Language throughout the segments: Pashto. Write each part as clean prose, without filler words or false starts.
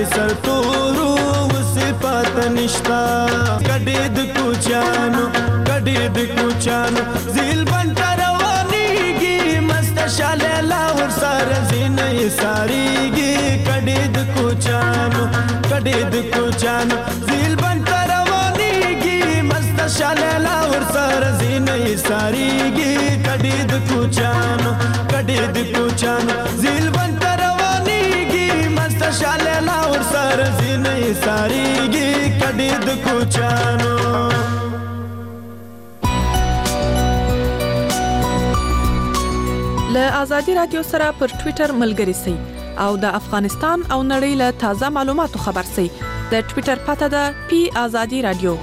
سرتورو صفات نشتا کډې د کوچانو زیل بنټ روانیږي مست شاله لا ور سره زینې ساریږي کډې د کوچانو زیل بنټ روانیږي مست شاله لا ور سره زینې ساریږي کډې د کوچانو زیل بنټ روانیږي مست شاله لا ور سره زینې ساریږي کډې د کوچانو له آزادي رادیو سره پر ټوئیټر ملګري سئ او د افغانستان او نړۍ له تازه معلوماتو خبر سئ د ټوئیټر پته ده پی آزادي رادیو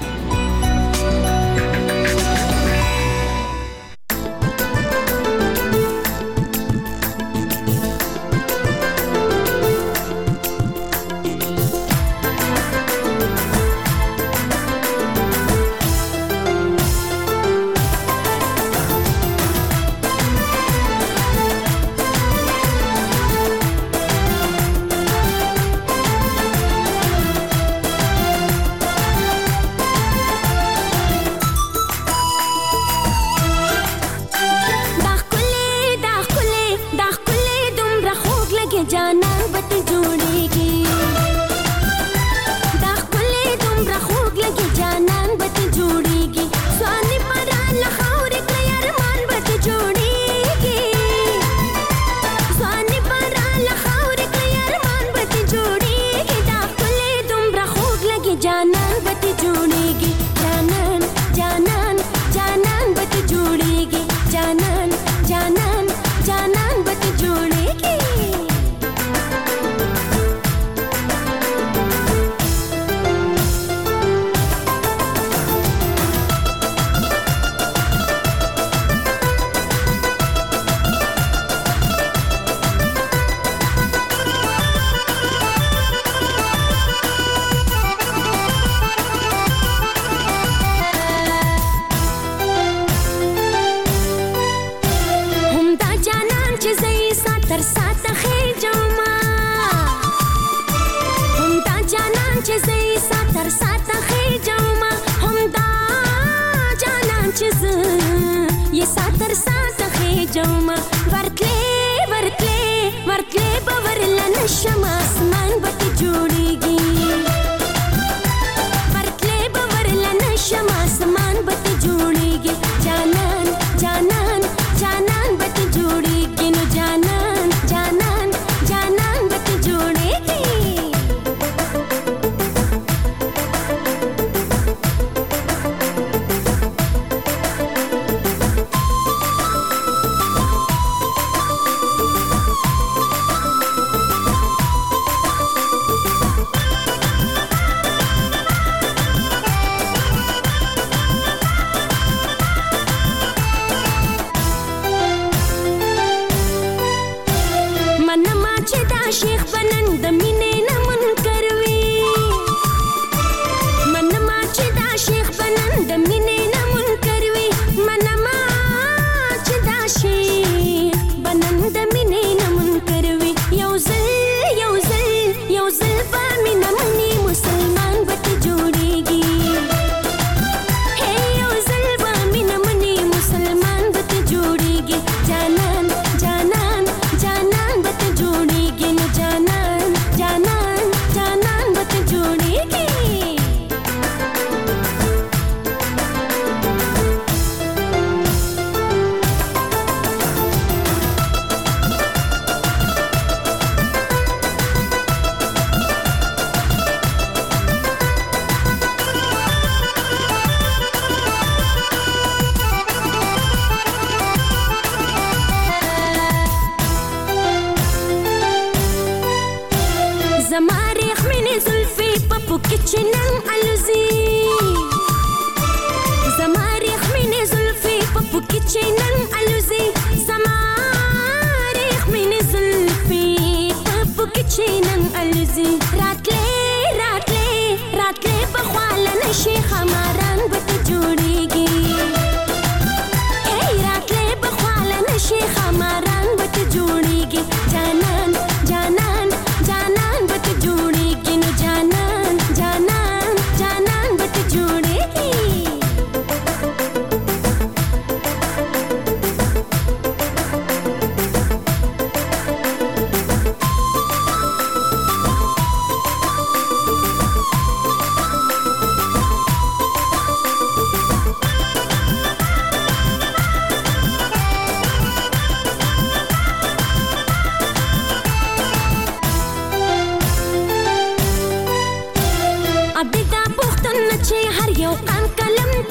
جانان جانان جانان بت جوړیږي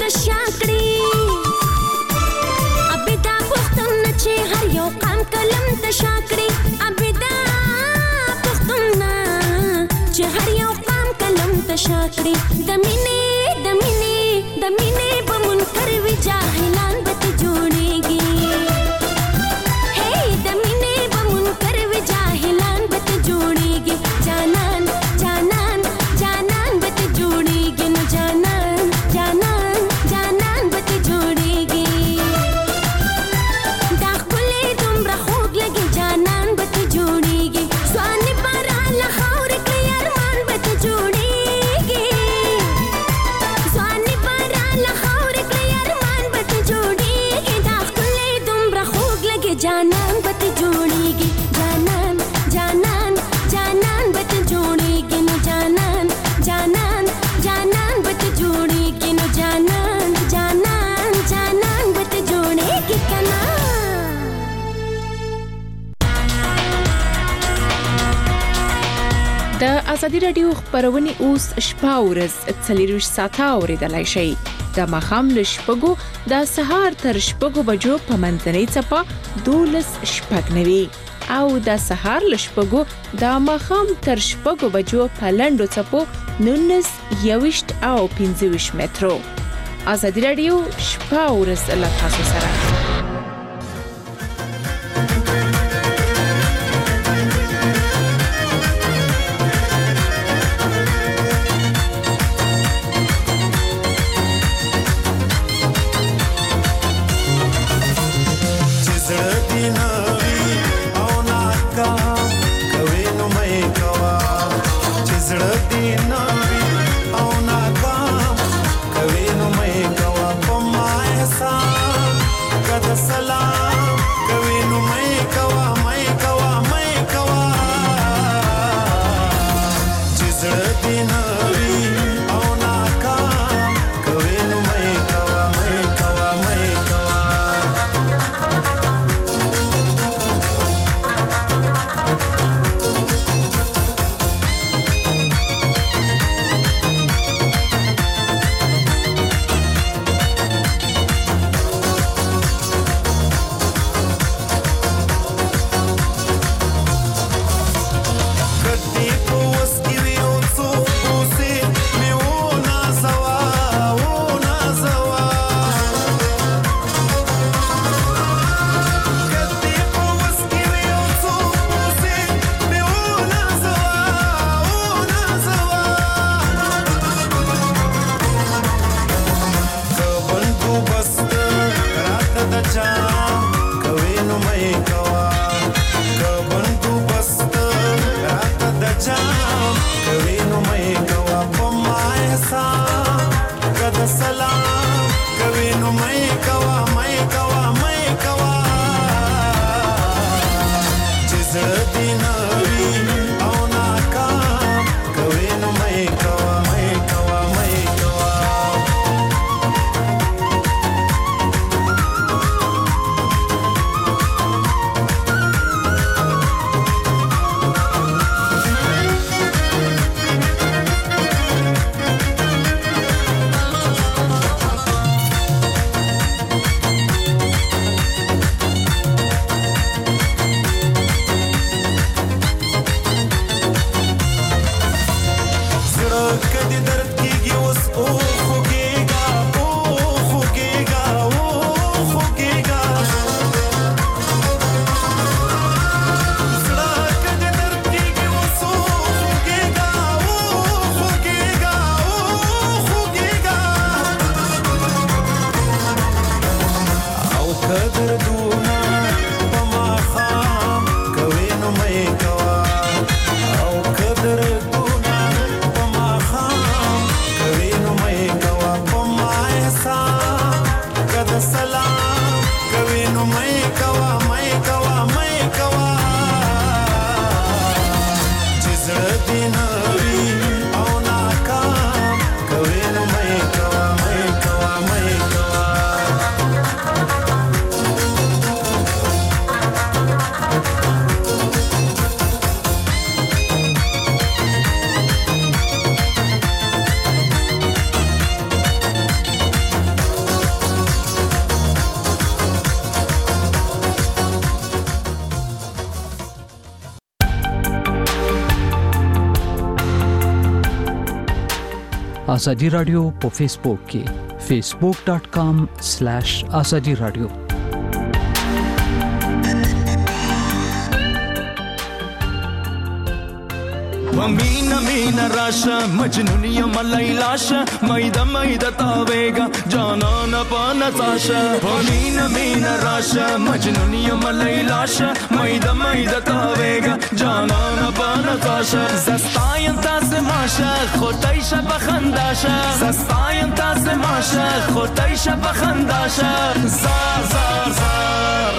تشا کړی ابدا پښتون چې هر یو قام کلم تشا کړی ابدا پښتون چې هر یو قام کلم تشا کړی د مینې به منکر وی جاهلان به جوړيږي د مینې به منکر وی جاهلان به جوړيږي جانان جانان جانان به جوړيږي نو جانان جانان جانان به جوړيږي دا خپلې دومره خوږ لګي جانان به جوړيږي ځوان بارا لخور کې ارمان به جوړيږي ځوان بارا لخور کې ارمان به جوړيږي دا خپلې دومره خوږ لګي جانان به جوړيږي جانان جانان جانان به جوړيږي نو جانان جانان جانان به جوړيږي نو جانان جانان جانان به جوړيږي کنا د ازادي رادیو خبرونه اوس شپه ورځ 24 ساعته اوریدلای شئ د مخام لشپګو د سهار تر شپګو بجو په منځنۍ چپه 12 شپګنوي او د سهار لشپګو د مخام تر شپګو بجو په لندو چپو 19 21 او 25 مترو ازادي رادیو شپه ورځ له تاسو سره ازادي رادیو په فیسبوک کې facebook.com/azadi radio Mina mina rasha majnuniya malailasha maida maida tavega janana pana tasha Mina mina rasha majnuniya malailasha maida maida tavega janana pana tasha Zastayan tas masha khotaisha bakhandasha Zastayan tas masha khotaisha bakhandasha Zar zar zar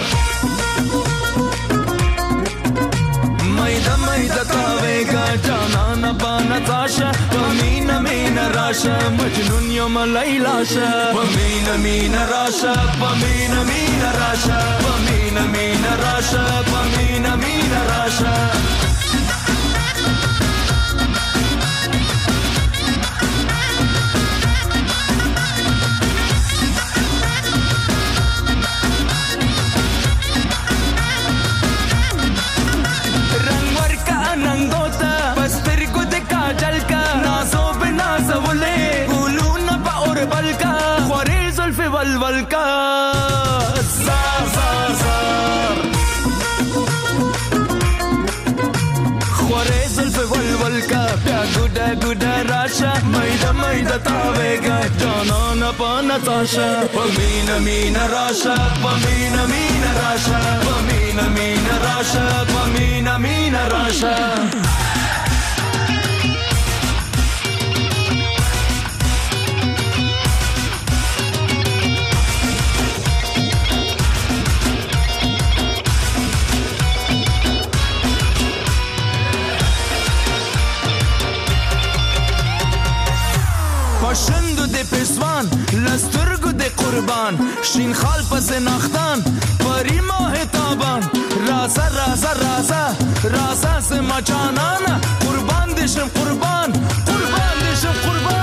Maida tavega janana bana tasha Pamina mina rasha majnun yoma laylasha Pamina mina rasha Pamina mina rasha Pamina mina rasha Pamina mina rasha Valka zar zar zar Khore zulf valka pya guda guda rasha maida maida tavega janana pana tasha Pamina mina rasha Pamina mina rasha Pamina mina rasha Pamina mina rasha Pashundu de peswan, lasturgu de qurban Shin khal pas nakhtan, pari mah taban Raza raza raza, raza se machanana Qurban dishim qurban, qurban dishim qurban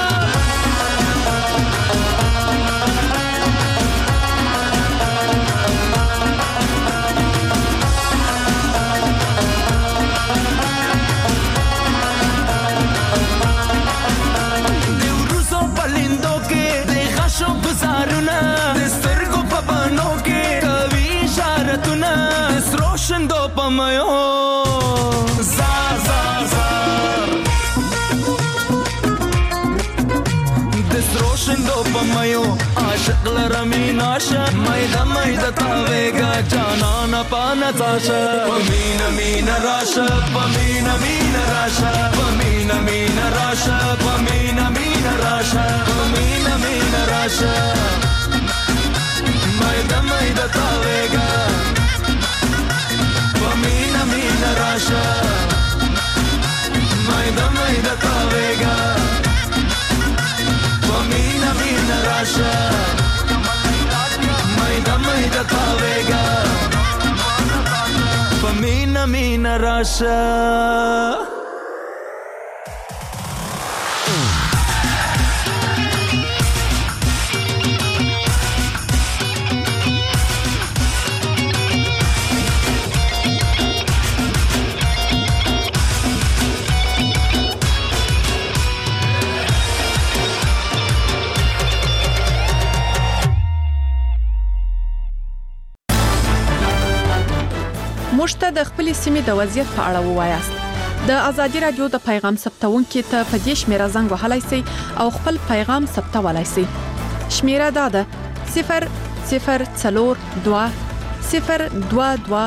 Destargo papano ke kavi sharatuna Desroshan do pamayo Zar zar zar Desroshan do pamayo Aashaq laramin asha Maida maida tavega janana pana tasha Pamina mina rasha Pamina mina rasha Pamina mina rasha Pamina mina rasha Pamina mina rasha Maida maida tavega Pamina mina rasha Maida maida tavega Pamina mina rasha Maida maida tavega Pamina mina rasha موږ ته د خپل سیمې د وضعیت په اړه ووایاست. د ازادي رادیو د پیغام ثبتونکو ته په دې شمیره زنګ وهلای شئ او خپل پیغام ثبتولای شئ. شمیره دا ده 0042 022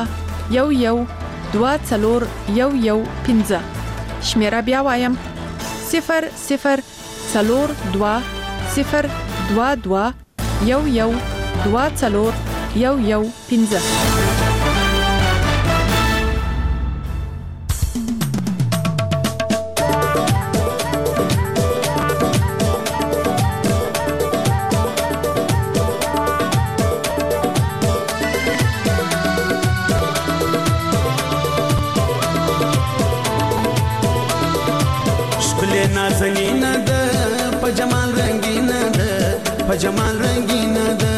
112415. شمیره بیا وایم 0042 022 112415. نازنینه ده په جمال رنگینه ده په جمال رنگینه ده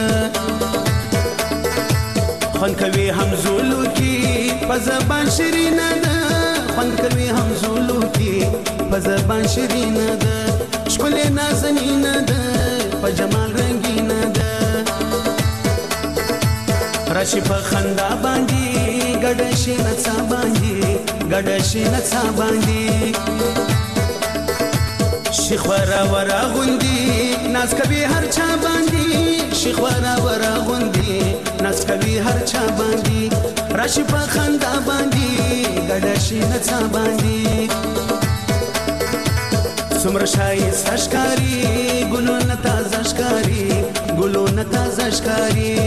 خوان کوي همزولو کی په زبان شیرینه ده خوان کوي همزولو کی په زبان شیرینه ده خلی نازنینه ده په جمال رنگینه ده راشي په خندا باندې ګډه شي نڅا باندې ګډه شي نڅا باندې شیخ ورا ورا غوندي ناز کوي هر چا باندې شیخ ورا ورا غوندي ناز کوي هر چا باندې راشي په خندا باندې ګډه شي نڅا باندې څومره شایسته ښکاري ګلونه تازه ښکاري ګلونه تازه ښکاري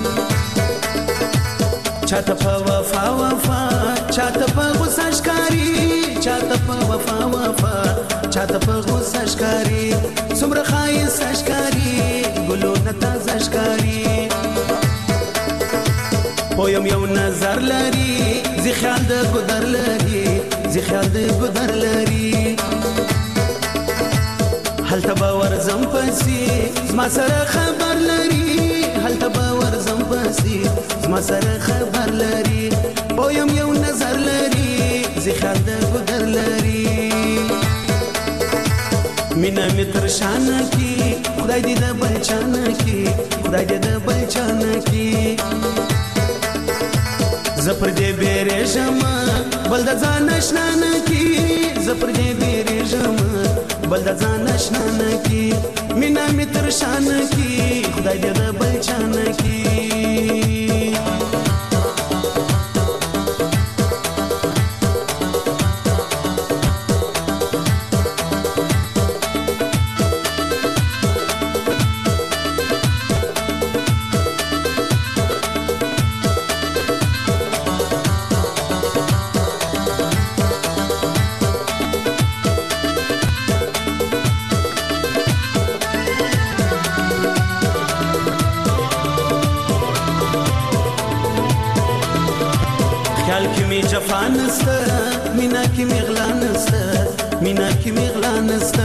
چاته په وفا وفا چاته په غوسه ښکاري چاته په وفا وفا چاته په غوسه ښکاري څومره ښایسته ښکاري ګلونه تازه ښکاري پویم یو نظر لري زی خیال د ګودر لري زی خیال د ګودر لري هلته به ورځم پسې زما سره خبر لري هلته به ورځم پسې زما سره خبر لري پویم یو نظر لري زی خیال د ګودر لري مینا می تر شانه کی خدای دې د بل چانه کی خدای دې د بل چانه کی زپر دې بیرېږم بل د ځان آشنا نه کی زپر دې بیرېږم بل د ځان آشنا نه کی مینا می تر شانه کی خدای دې د بل چانه کی خیال کی می جفا نسته مینا کی می غلا نسته مینا کی می غلا نسته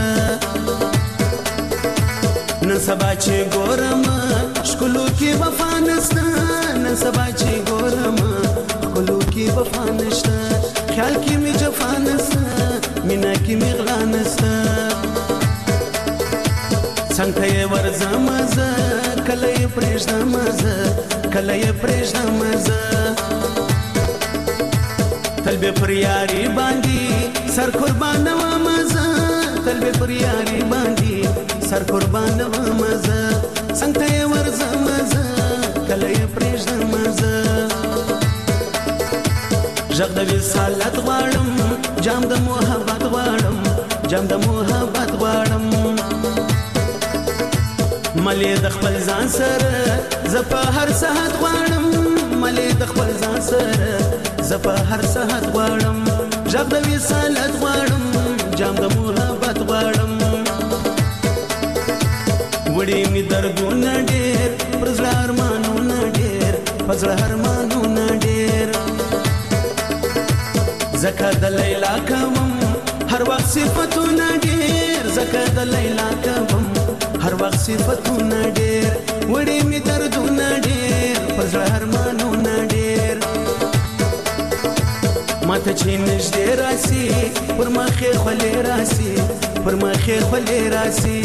نن سبا چې ګورم ښکلو کی وفا نسته نن سبا چې ګورم ښکلو کی وفا نشته خیال کی می جفا نسته مینا کی می غلا نسته څنګه یې ورځم زه کله یې پرېږدم زه کله یې پرېږدم زه تل به پر یاري باندې سر قربان وم زه تل به پر یاري باندې سر قربان وم زه څنګه یې ورځم زه کله یې پرېږدم زه غږ د وصالت غواړم جام د محبت غواړم جام د محبت غواړم ملې د خپل ځان سره زه په هر ساعت غواړم ملې د خپل ځان سره زه په هر ساعت غواړم غږ د وصالت غواړم جام د محبت غواړم وړي مې دردونه ډېر پر زړه ارمانونه ډېر په زړه ارمانونه ډېر ځکه د لیلا کوم هر وخت صفتونه ډېر ځکه د لیلا کوم هر وخت صفتونه ډېر وړي مې دردونه ډېر په زړه ارمانونه ډېر ماته چې نږدې راسي پر مخې خولې راسي پر مخې خولې راسي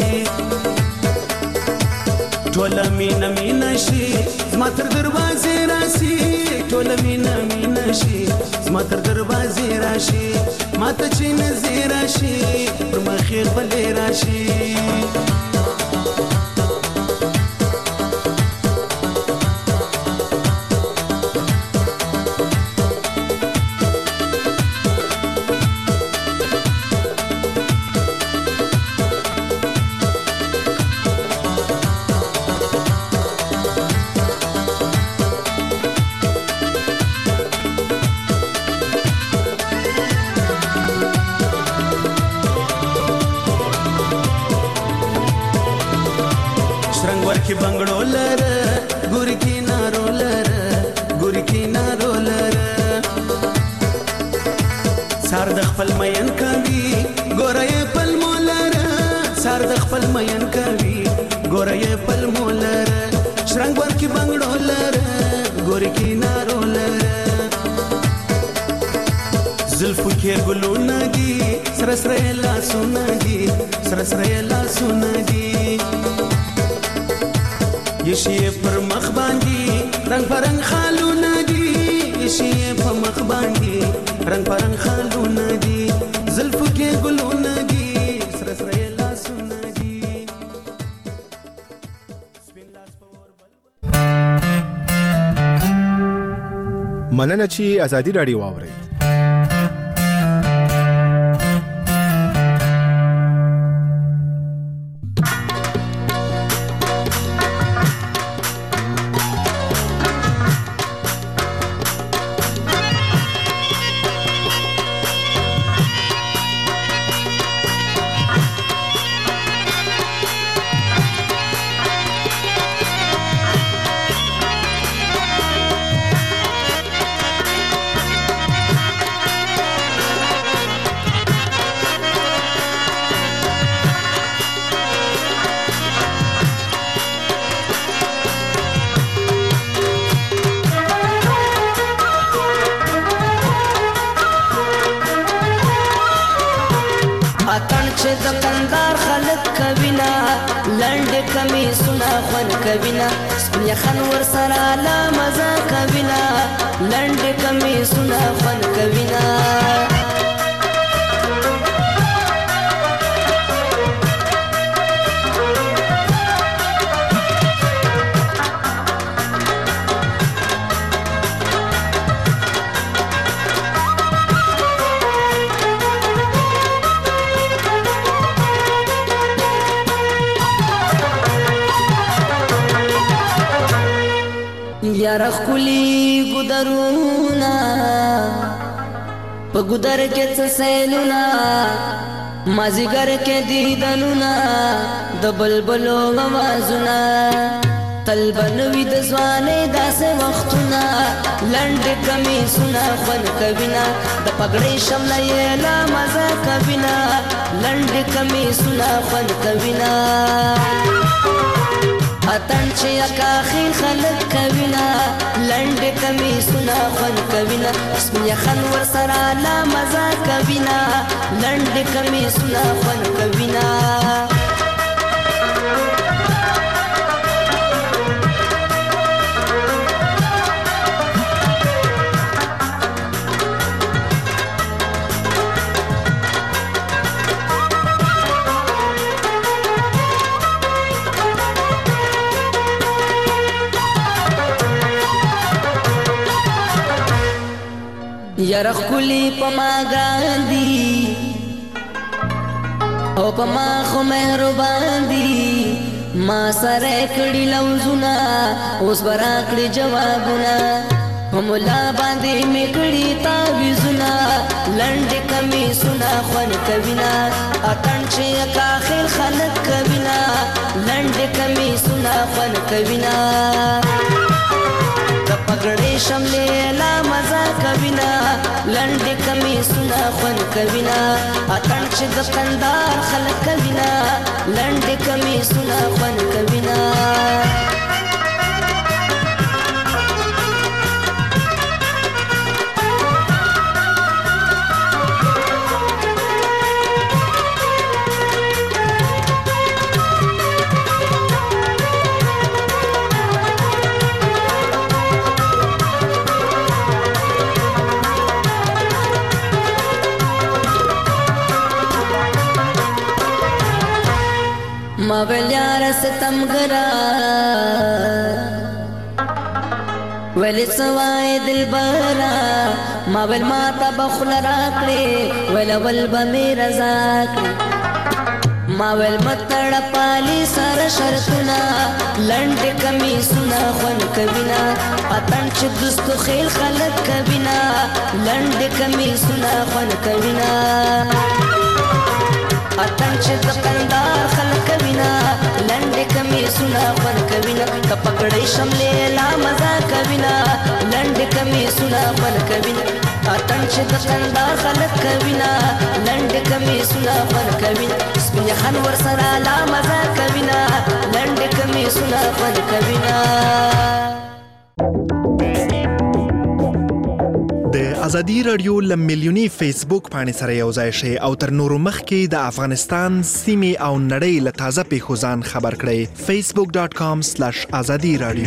ټوله مینه مینه شي زما تر دروازې راسي ټوله مینه مینه شي زما تر دروازې راشي ماته چې نږدې راشي پر مخې خولې راشي की बंगड़ो लर गुर की नारो लर गुर की नारो लर सार د خپل مین کوي ګورې پل مولر سار د خپل مین کوي ګورې پل مولر شرنګ ور کی بنگړو لر ګور کی نارو لر زلفو کې ګلونه دي سره سره لاسونه دي سره سره لاسونه دي یشي پر مخ باندې رنگ پرنګ خالونه دي یشي په مخ باندې رنگ پرنګ خالونه دي زلفو کې ګلونه دي سره سره لاسونه دي مننه چې ازادي راډیو واورئ. دکاندار خلک کوینا لنډ کمیسونه خوند کوینا یخن ور سره لا مزه کوینا لنډ کمیسونه خوند کوینا یارخ کلی ګدرونا په ګدر کې څه سیلونا مازیګر کې دیدنونا د بلبلو आवाजونه تلبنوي د ځواني داسې وختونه لنډ کمیسونه خوند کوینا د پګړې شمله یې لا مزه کوینا لنډ کمیسونه خوند کوینا اتن چې اکاخي خلک کوینا لنډ کمیسونه خوند کوینا اسم یخن ور سره لا مزه کوینا لنډ کمیسونه خوند کوینا یرخ کلی پما گاندی او پما خو مهربان دی ما سره کړي لوزونه اوس براکړي جوابونه هملا باندې میکړي تعویذونه لنډ کمیسونه خوند کوینا اتن چې اکاخر خلک کوینا لنډ کمیسونه خوند کوینا پګړې شملې لا مزه کوینا لنډ کمیسونه خوند کوینا اتن چې د کندار خلک کوینا لنډ کمیسونه خوند کوینا ماول یار ستم گرا ولی سوای دل برا ماول ماتا بخل راکڑی ولول بمی رضا کڑی ماول متڑ پالی سر شرطنا لنڈ کمیسونا خون کبینا اتن چه دستو خیل خلق کبینا لنڈ کمیسونا خون کبینا اتن چې د کندار خلک کوینا لنډ کمیسونه خوند کوینا که پګړې شملې لا مزه کوینا لنډ کمیسونه خوند کوینا اتن چې د کندار خلک کوینا لنډ کمیسونه خوند کوینا سپین یخن ور سره لا مزه کوینا لنډ کمیسونه خوند کوینا د ازادي رادیو له میلیوني فیسبوک باندې سره یو ځای شي او تر نورو مخکې د افغانستان سیمې او نړۍ له تازه پیښو ځان خبر کړئ. facebook.com/azadi radio.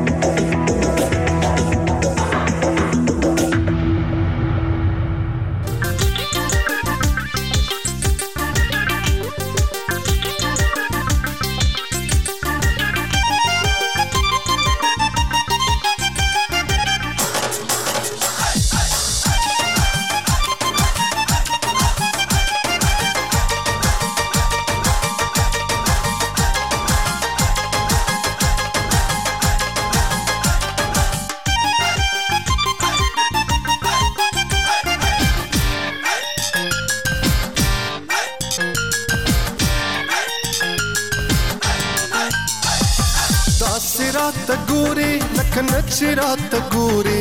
रात गोरे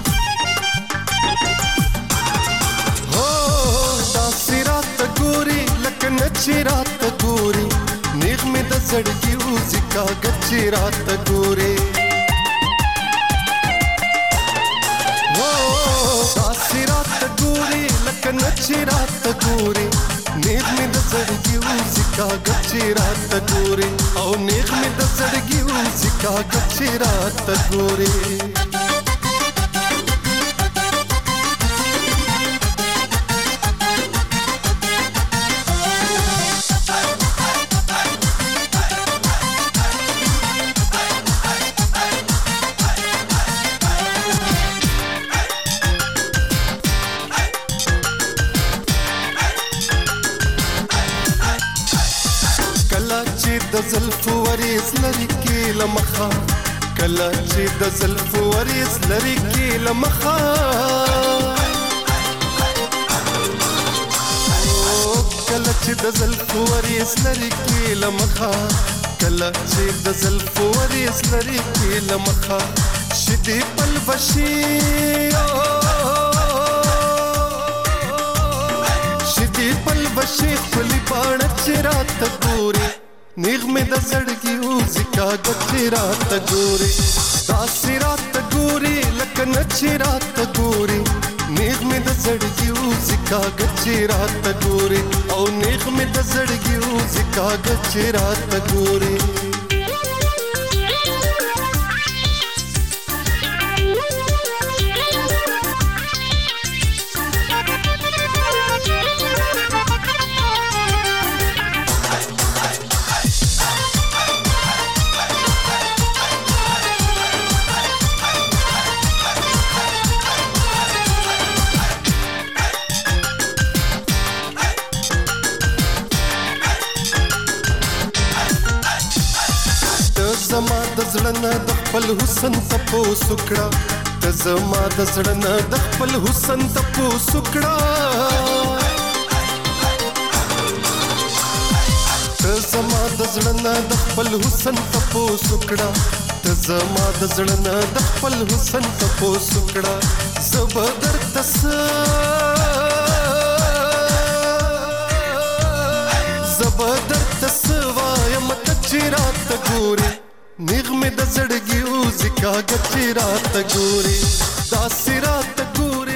हो दासी रात गोरे लकन अच्छी रात गोरे नेक में द सड़की उसी का गच्ची रात गोरे हो दासी रात गोरे लकन अच्छी रात गोरे नेक में द सड़की उसी का गच्ची रात गोरे और नेक में द सड़की उसी का गच्ची रात गोरे زلف وريس لريكي لمخا كلا چې د زلف وريس لريكي لمخا كلا چې د زلف وريس لريكي لمخا كلا چې د زلف وريس لريكي لمخا شدي پلوشي شدي پلوشي خلی باڼ چې رات ګوري نیغ میں د زړګي اوزي کا ګچې رات ګوري داسې رات ګوري لکه نچې رات ګوري نیغ میں د زړګي اوزي کا ګچې رات ګوري او نیغ میں د زړګي اوزي کا ګچې رات ګوري زما د زړه نه د خپل حسن تپوس وکړه ته زما د زړه نه د خپل حسن تپوس وکړه ته زما د زړه نه د خپل حسن تپوس وکړه ته زما د زړه نه د خپل حسن تپوس وکړه زه به درته څه زه به درته څه وایم ته چې راته ګورې نیغ میں د زړګي اوزي کا ګچې رات ګوري داسې رات